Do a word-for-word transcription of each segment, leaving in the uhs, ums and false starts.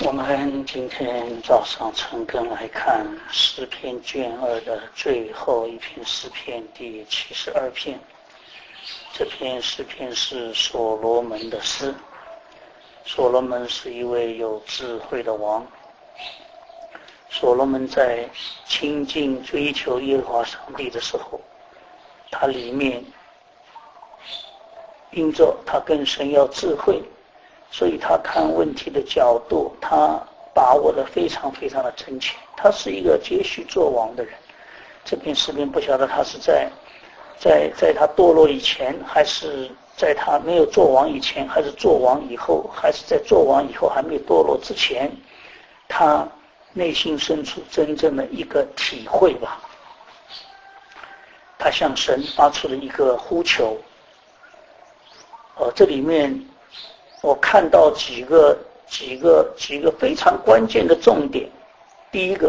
我们今天早上晨更来看诗篇卷二的最后一篇诗篇，第七十二篇。这篇诗篇是所罗门的诗。所罗门是一位有智慧的王。所罗门在亲近追求耶和华上帝的时候，他里面因着他跟神要智慧，所以他看问题的角度，他把握得非常非常的真切。他是一个接续做王的人。这篇诗篇不晓得他是在在在他堕落以前，还是在他没有做王以前，还是做王以后，还是在做王以后还没有堕落之前，他内心深处真正的一个体会吧。他向神发出了一个呼求。呃，这里面我看到几个几个几个非常关键的重点。第一个，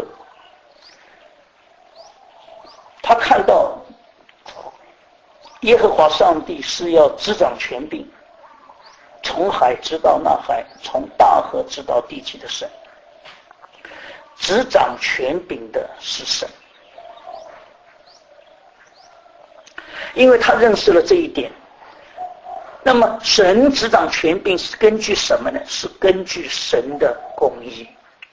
他看到耶和华上帝是要执掌权柄，从海直到那海，从大河直到地极的神。执掌权柄的是神，因为他认识了这一点。那么神执掌权柄是根据什么呢？是根据神的公义。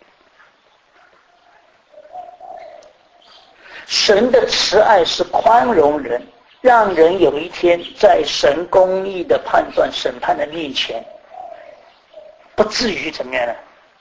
神的慈爱是宽容人，让人有一天在神公义的判断审判的面前，不至于怎么样呢？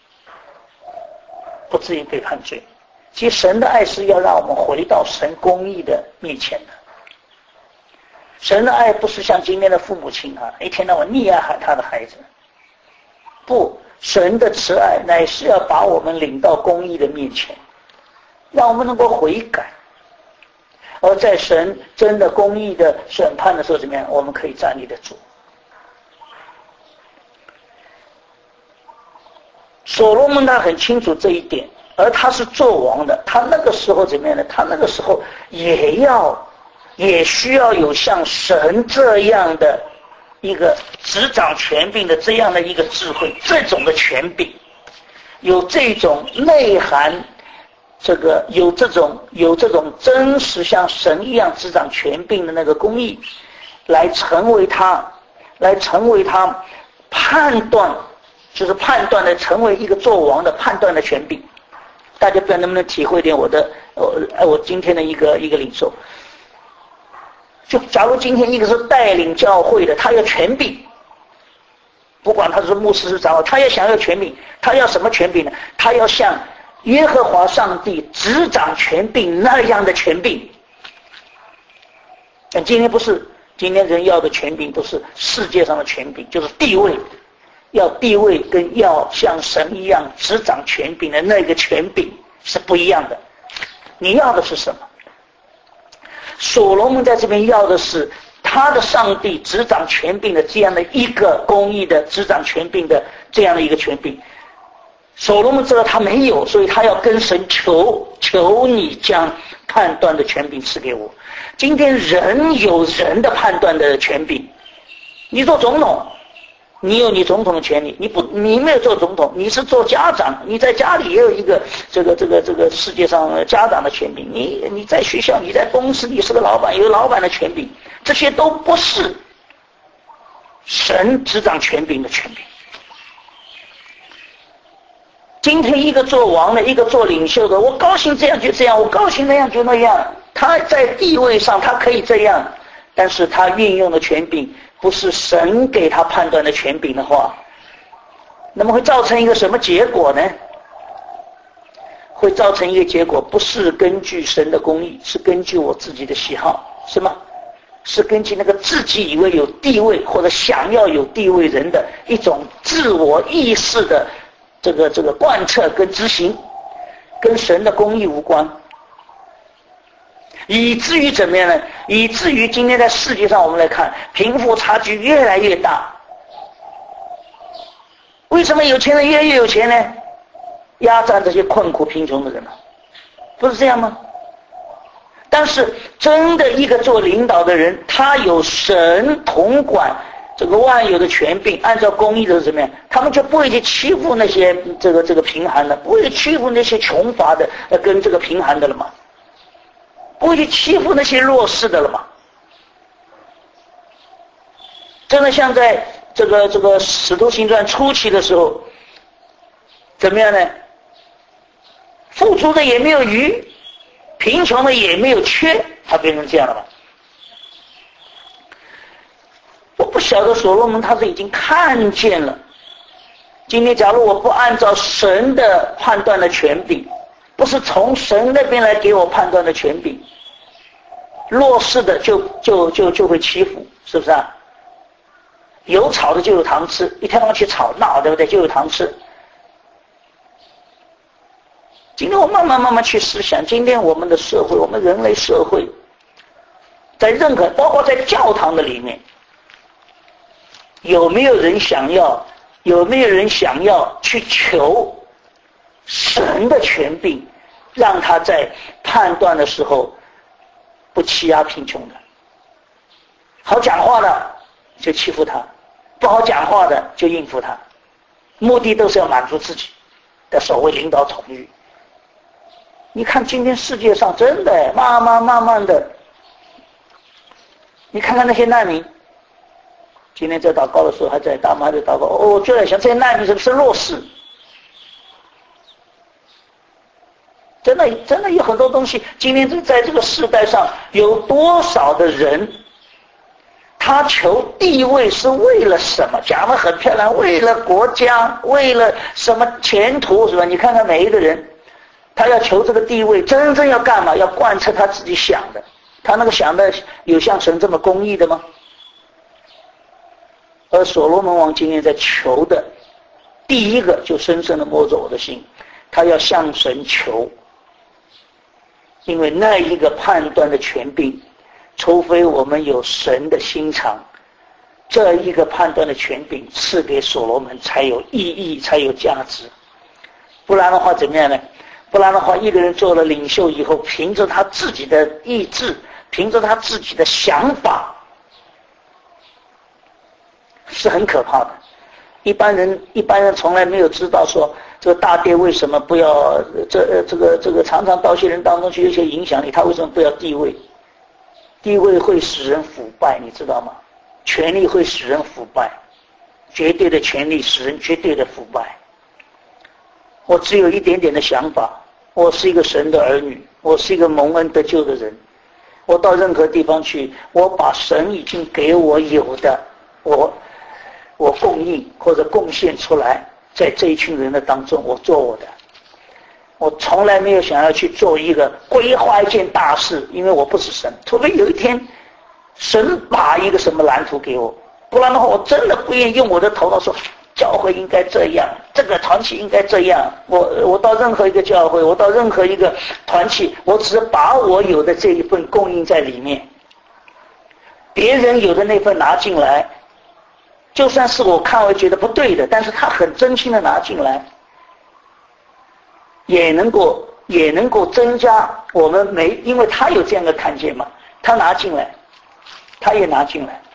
不至于被判罪。其实神的爱是要让我们回到神公义的面前的。神的爱不是像今天的父母亲啊，一天到晚溺爱他的孩子。不，神的慈爱乃是要把我们领到公义的面前，让我们能够悔改。而在神真的公义的审判的时候，怎么样？我们可以站立得住。所罗门他很清楚这一点，而他是做王的，他那个时候怎么样呢？他那个时候也要也需要有像神这样的一个执掌权柄的这样的一个智慧，这种的权柄，有这种内涵，这个有这种有这种真实像神一样执掌权柄的那个公义，来成为他来成为他判断，就是判断的成为一个做王的判断的权柄。大家不知道能不能体会点我的我我今天的一个一个领受。就假如今天一个是带领教会的，他要权柄，不管他是牧师是长老，他要想要权柄，他要什么权柄呢？他要像耶和华上帝执掌权柄那样的权柄。但今天不是，今天人要的权柄都是世界上的权柄，就是地位，要地位跟要像神一样执掌权柄的那个权柄是不一样的。你要的是什么？所罗门在这边要的是他的上帝执掌权柄的这样的一个公义的执掌权柄的这样的一个权柄。所罗门知道他没有，所以他要跟神求，求你将判断的权柄赐给我。今天人有人的判断的权柄，你做总统，你有你总统的权利，你不，你没有做总统，你是做家长，你在家里也有一个这个这个这个世界上家长的权柄，你你在学校，你在公司，你是个老板，有老板的权柄，这些都不是神执掌权柄的权柄。今天一个做王的，一个做领袖的，我高兴这样就这样，我高兴那样就那样，他在地位上他可以这样，但是他运用的权柄不是神给他判断的权柄的话，那么会造成一个什么结果呢？会造成一个结果，不是根据神的公义，是根据我自己的喜好，是吗？是根据那个自己以为有地位或者想要有地位人的一种自我意识的这个这个贯彻跟执行，跟神的公义无关。以至于怎么样呢？以至于今天在世界上我们来看，贫富差距越来越大。为什么有钱人越来越有钱呢？压榨这些困苦贫穷的人，不是这样吗？但是真的一个做领导的人，他有神统管这个万有的权柄，按照公义的是怎么样？他们就不会去欺负那些这个这个贫寒的，不会去欺负那些穷乏的，呃，跟这个贫寒的了嘛，不会去欺负那些弱势的了嘛。真的像在这个这个使徒行传初期的时候，怎么样呢？富足的也没有余，贫穷的也没有缺，他变成这样了吧？我不晓得所罗门他是已经看见了。今天假如我不按照神的判断的权柄，不是从神那边来给我判断的权柄，弱势的就就就就会欺负，是不是啊？有草的就有糖吃，一天到晚去吵闹，对不对？就有糖吃。今天我慢慢慢慢去思想，今天我们的社会，我们人类社会，在任何包括在教堂的里面，有没有人想要有没有人想要去求神的权柄，让他在判断的时候不欺压贫穷的？好讲话的就欺负他，不好讲话的就应付他，目的都是要满足自己的所谓领导统御。你看今天世界上真的慢慢慢慢的，你看看那些难民，今天在祷告的时候还在大妈在祷告，哦，我就在想这些难民是不是弱势？真的真的有很多东西，今天在这个世代上有多少的人，他求地位是为了什么？讲得很漂亮，为了国家，为了什么前途，是吧？你看看每一个人，他要求这个地位，真正要干嘛？要贯彻他自己想的。他那个想的有像神这么公义的吗？而所罗门王今天在求的，第一个就深深的摸着我的心，他要向神求，因为那一个判断的权柄，除非我们有神的心肠，这一个判断的权柄赐给所罗门才有意义，才有价值。不然的话怎么样呢？不然的话，一个人做了领袖以后，凭着他自己的意志，凭着他自己的想法，是很可怕的。一般人一般人从来没有知道说，这个大爹为什么不要这这个这个常常到些人当中去有些影响力，他为什么不要地位？地位会使人腐败，你知道吗？权力会使人腐败，绝对的权力使人绝对的腐败。我只有一点点的想法，我是一个神的儿女，我是一个蒙恩得救的人，我到任何地方去，我把神已经给我有的，我我供应或者贡献出来，在这一群人的当中，我做我的。我从来没有想要去做一个规划一件大事，因为我不是神，除非有一天神把一个什么蓝图给我，不然的话我真的不愿意用我的头脑说教会应该这样，这个团体应该这样。我我到任何一个教会，我到任何一个团体，我只是把我有的这一份供应在里面，别人有的那份拿进来，就算是我看为觉得不对的，但是他很真心的拿进来，也能够也能够增加我们没，因为他有这样的看见嘛，他拿进来，他也拿进来，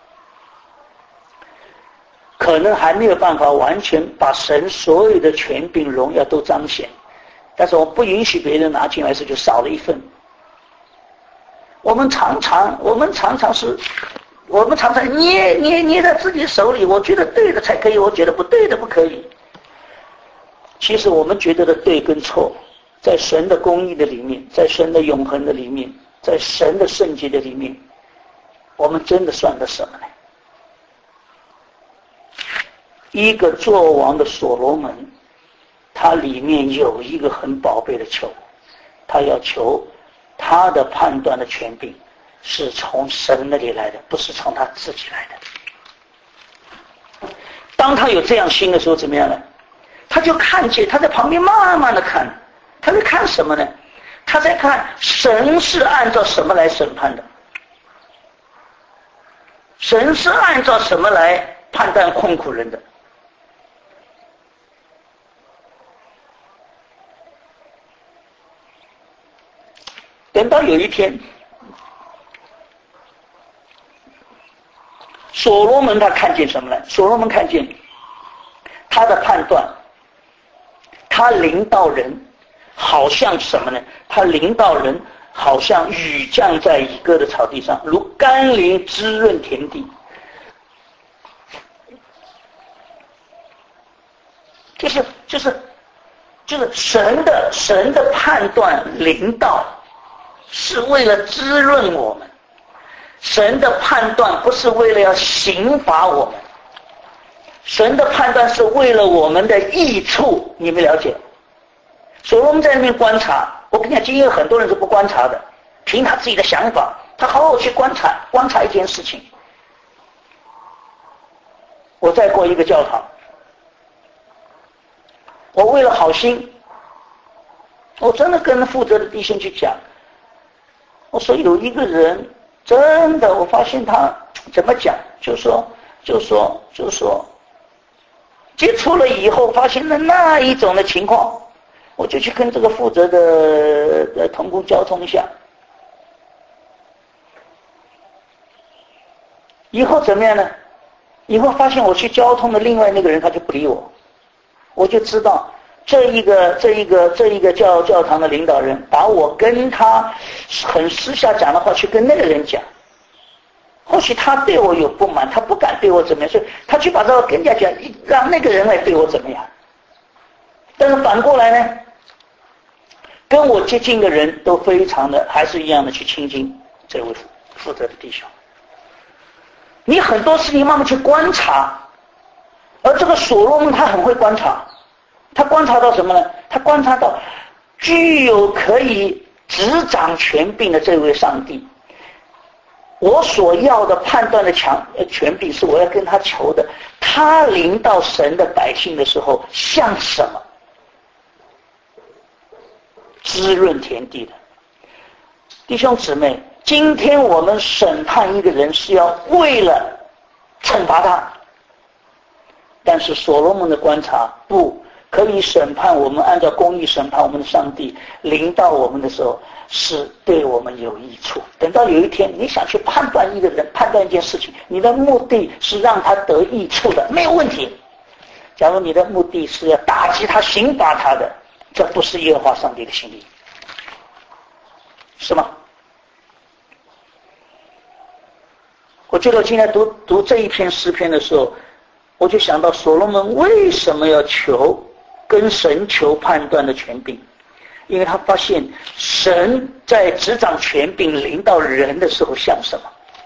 可能还没有办法完全把神所有的权柄荣耀都彰显，但是我不允许别人拿进来时就少了一份。我们常常我们常常是我们常常捏捏捏在自己手里，我觉得对的才可以，我觉得不对的不可以。其实我们觉得的对跟错，在神的公义的里面，在神的永恒的里面，在神的圣洁的里面，我们真的算得什么呢？一个作王的所罗门，他里面有一个很宝贝的求，他要求他的判断的权柄是从神那里来的，不是从他自己来的。当他有这样心的时候，怎么样呢？他就看见，他在旁边慢慢的看，他在看什么呢？他在看神是按照什么来审判的，神是按照什么来判断困苦人的。等到有一天，所所罗门他看见什么呢？所罗门看见他的判断，他领导人好像什么呢？他领导人好像雨降在以歌的草地上，如甘霖滋润田地。就是就是就是神的神的判断领导是为了滋润我们，神的判断不是为了要刑罚我们，神的判断是为了我们的益处，你们了解？所罗门在那边观察，我跟你讲，今天有很多人是不观察的，凭他自己的想法，他好好去观察观察一件事情。我在过一个教堂，我为了好心，我真的跟负责的弟兄去讲，我说有一个人真的，我发现他怎么讲，就说就说就说接触了以后发现了那一种的情况，我就去跟这个负责的的同工交通一下，以后怎么样呢？以后发现我去交通的另外那个人他就不理我，我就知道这一个这一个这一个教教堂的领导人把我跟他很私下讲的话去跟那个人讲，或许他对我有不满，他不敢对我怎么样，所以他去把这个跟人家讲，让那个人来对我怎么样。但是反过来呢，跟我接近的人都非常的还是一样的去亲近这位负责的弟兄。你很多事情慢慢去观察，而这个所罗门他很会观察，他观察到什么呢？他观察到具有可以执掌权柄的这位上帝，我所要的判断的强权柄是我要跟他求的，他临到神的百姓的时候像什么？滋润田地的。弟兄姊妹，今天我们审判一个人是要为了惩罚他，但是所罗门的观察，不可以审判我们，按照公义审判我们的上帝临到我们的时候是对我们有益处。等到有一天你想去判断一个人，判断一件事情，你的目的是让他得益处的，没有问题。假如你的目的是要打击他、刑罚他的，这不是耶和华上帝的心意，是吗？我记得我今天读读这一篇诗篇的时候，我就想到所罗门为什么要求跟神求判断的权柄，因为他发现神在执掌权柄临到人的时候像什么。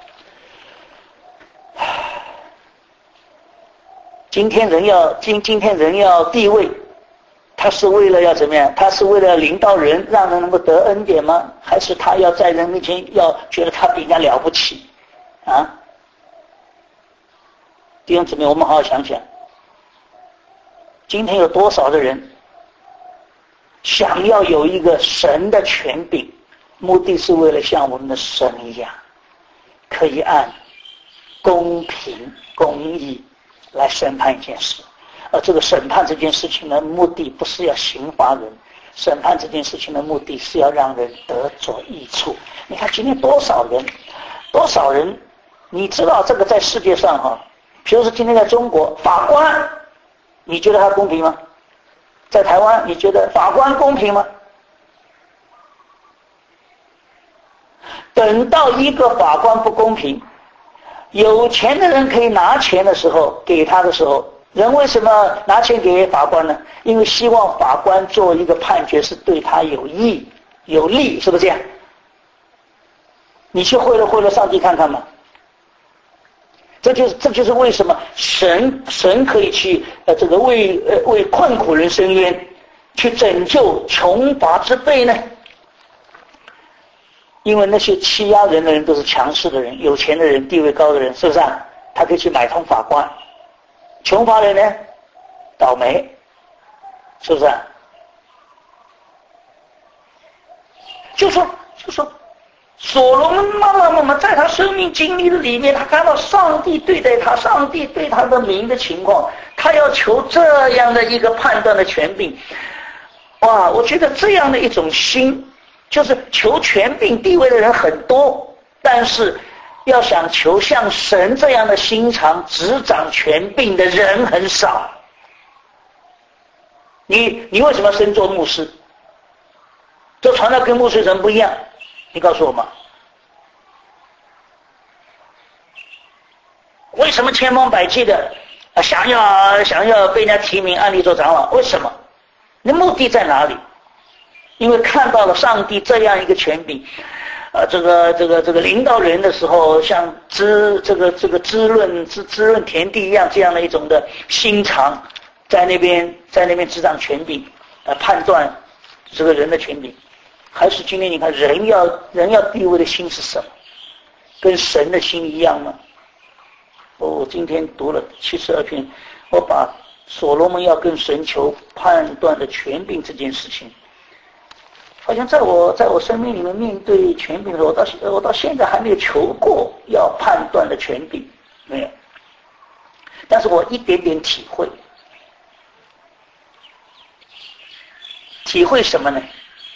今天人要今今天人要地位，他是为了要怎么样？他是为了临到人，让人能够得恩典吗？还是他要在人面前要觉得他比人家了不起啊？弟兄姊妹，我们好好想想，今天有多少的人想要有一个神的权柄，目的是为了像我们的神一样，可以按公平公义来审判一件事。而这个审判这件事情的目的不是要刑罚人，审判这件事情的目的是要让人得着益处。你看今天多少人多少人你知道这个在世界上哈，比如说今天在中国，法官你觉得他公平吗？在台湾你觉得法官公平吗？等到一个法官不公平，有钱的人可以拿钱的时候，给他的时候，人为什么拿钱给法官呢？因为希望法官做一个判决是对他有益有利，是不是这样？你去贿赂贿赂上帝看看嘛。这就是这就是为什么神神可以去呃这个为呃为困苦人伸冤，去拯救穷乏之辈呢？因为那些欺压人的人都是强势的人，有钱的人，地位高的人，是不是啊？他可以去买通法官。穷乏人呢，倒霉，是不是啊？就说就说所罗门妈妈妈妈在他生命经历的里面，他看到上帝对待他，上帝对他的名的情况，他要求这样的一个判断的权柄。哇，我觉得这样的一种心，就是求权柄地位的人很多，但是要想求像神这样的心肠执掌权柄的人很少。你你为什么要升做牧师？这传道跟牧师人不一样，你告诉我嘛？为什么千方百计的想要想要被人家提名安利做长老？为什么？你目的在哪里？因为看到了上帝这样一个权柄，呃，这个这个这个领导人的时候，像滋这个这个滋润滋滋润田地一样，这样的一种的心肠，在那边在那边执掌权柄，呃，判断这个人的权柄。还是今天你看人要人要地位的心是什么？跟神的心一样吗？我今天读了七十二篇，我把所罗门要跟神求判断的权柄这件事情，好像在我在我生命里面面对权柄的时候，我到我到现在还没有求过要判断的权柄，没有。但是我一点点体会，体会什么呢？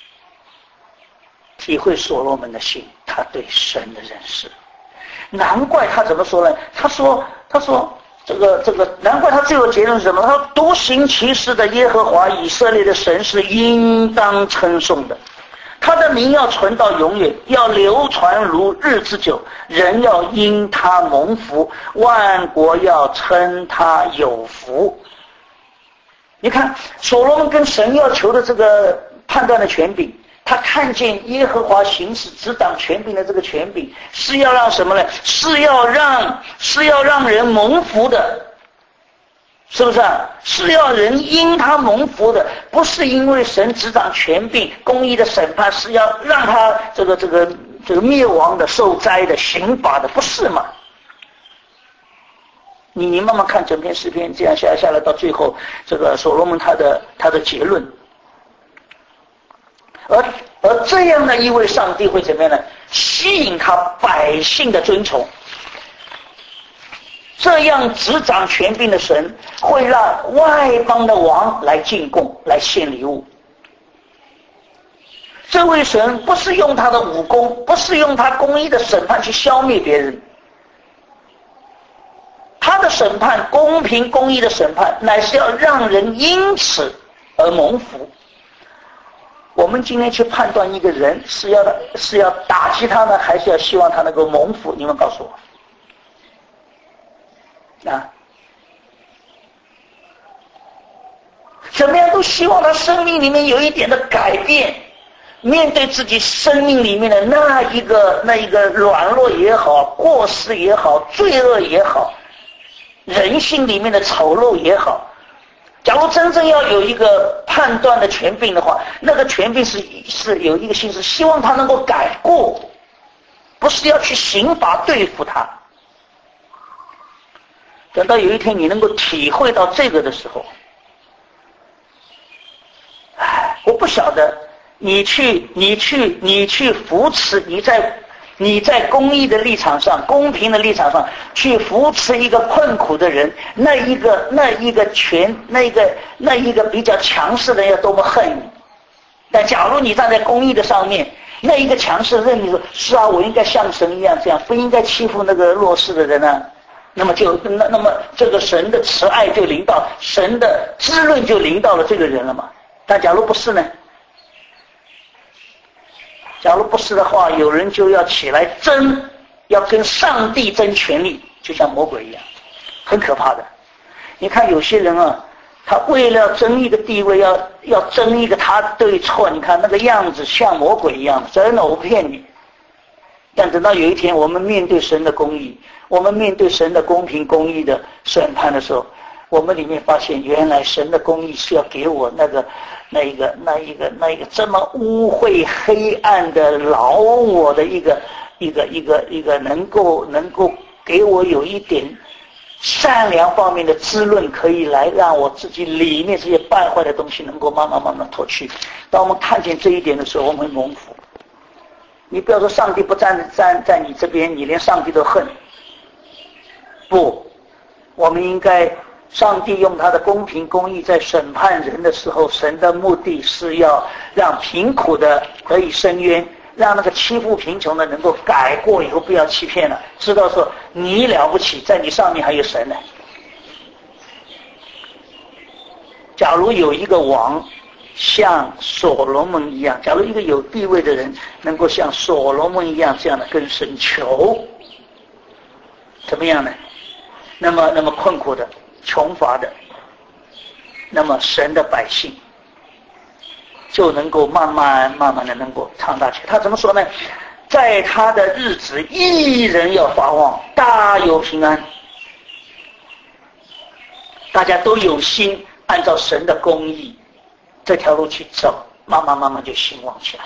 体会所罗门的心，他对神的认识。难怪他怎么说呢？他说他说这个这个难怪他最后结论是什么？他说独行其事的耶和华以色列的神是应当称颂的，他的名要存到永远，要流传如日之久，人要因他蒙福，万国要称他有福。你看所罗门跟神要求的这个判断的权柄，他看见耶和华行使执掌权柄的这个权柄，是要让什么呢？是要让是要让人蒙福的，是不是啊？是要人因他蒙福的，不是因为神执掌权柄公义的审判，是要让他这个这个这个灭亡的、受灾的、刑罚的，不是吗？你你慢慢看整篇诗篇，这样下来下来到最后，这个所罗门他的他的结论。而而这样的一位上帝会怎么样呢？吸引他百姓的尊崇。这样执掌权柄的神会让外邦的王来进贡，来献礼物。这位神不是用他的武功，不是用他公义的审判去消灭别人，他的审判，公平公义的审判，乃是要让人因此而蒙福。我们今天去判断一个人，是要是要打击他呢，还是要希望他能够蒙福？你们告诉我啊！怎么样都希望他生命里面有一点的改变，面对自己生命里面的那一个那一个软弱也好，过失也好，罪恶也好，人性里面的丑陋也好。假如真正要有一个判断的权柄的话，那个权柄是是有一个心思，希望他能够改过，不是要去刑罚对付他。等到有一天你能够体会到这个的时候，唉，我不晓得你去你去你去扶持，你在你在公义的立场上，公平的立场上去扶持一个困苦的人，那一个那一个权那一个那一个比较强势的人要多么恨你。但假如你站在公义的上面，那一个强势认你说是啊，我应该像神一样这样，不应该欺负那个弱势的人啊，那么就那那么这个神的慈爱就临到，神的滋润就临到了这个人了嘛。但假如不是呢？假如不是的话，有人就要起来争，要跟上帝争权力，就像魔鬼一样，很可怕的。你看有些人啊，他为了争一个地位，要要争一个他对错，你看那个样子像魔鬼一样，真的我不骗你。但等到有一天我们面对神的公义，我们面对神的公平公义的审判的时候，我们里面发现原来神的公义是要给我那个那一个那一个那一个这么污秽黑暗的老我的一个一个一个一个能够能够给我有一点善良方面的滋润，可以来让我自己里面这些败坏的东西能够慢慢慢慢脱去。当我们看见这一点的时候，我们会蒙福。你不要说上帝不站站在你这边，你连上帝都恨。不，我们应该上帝用他的公平公义在审判人的时候，神的目的是要让贫苦的得以伸冤， 让那个欺负贫穷的能够改过以后不要欺骗了，知道说你了不起，在你上面还有神呢。假如有一个王像所罗门一样，假如一个有地位的人能够像所罗门一样这样的跟神求，怎么样呢？那么那么困苦的穷乏的，那么神的百姓就能够慢慢慢慢的能够长大起来。他怎么说呢？在他的日子，一人要发旺，大有平安，大家都有心按照神的公义这条路去走，慢慢慢慢就兴旺起来。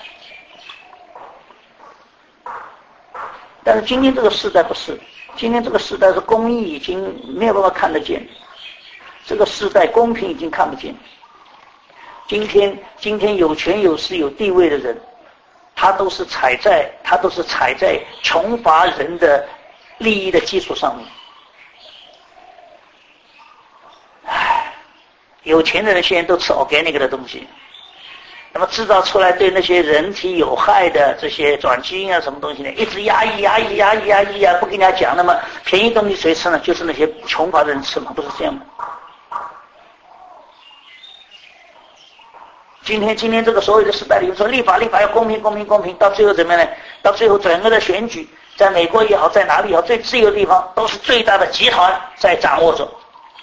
但是今天这个时代不是，今天这个时代是公义已经没有办法看得见，这个时代公平已经看不见。今天今天有权有势有地位的人，他都是踩在他都是踩在穷乏人的利益的基础上面。唉，有钱的人现在都吃 organic 的东西，那么制造出来对那些人体有害的这些转基因啊什么东西呢，一直压抑压抑压抑压抑啊，不跟人家讲。那么便宜东西谁吃呢？就是那些穷乏的人吃嘛，不是这样吗？今天今天这个所有的时代里说立法立法要公平公平公平，到最后怎么样呢？到最后整个的选举，在美国也好，在哪里也好，最自由的地方都是最大的集团在掌握着。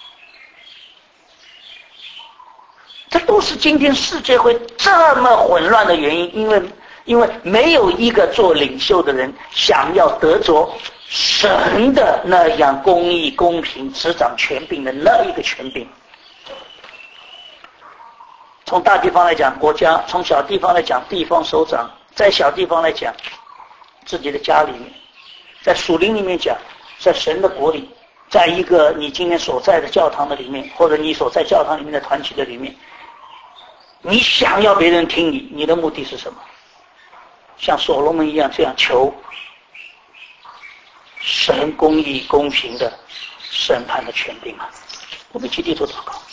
这都是今天世界会这么混乱的原因，因为因为没有一个做领袖的人想要得着神的那样公义公平执掌权柄的那一个权柄。从大地方来讲国家，从小地方来讲地方首长，在小地方来讲自己的家里面，在属灵里面讲，在神的国里，在一个你今天所在的教堂的里面，或者你所在教堂里面的团体的里面，你想要别人听你，你的目的是什么？像所罗门一样这样求神公义公平的审判的权柄吗？我们去低头祷告。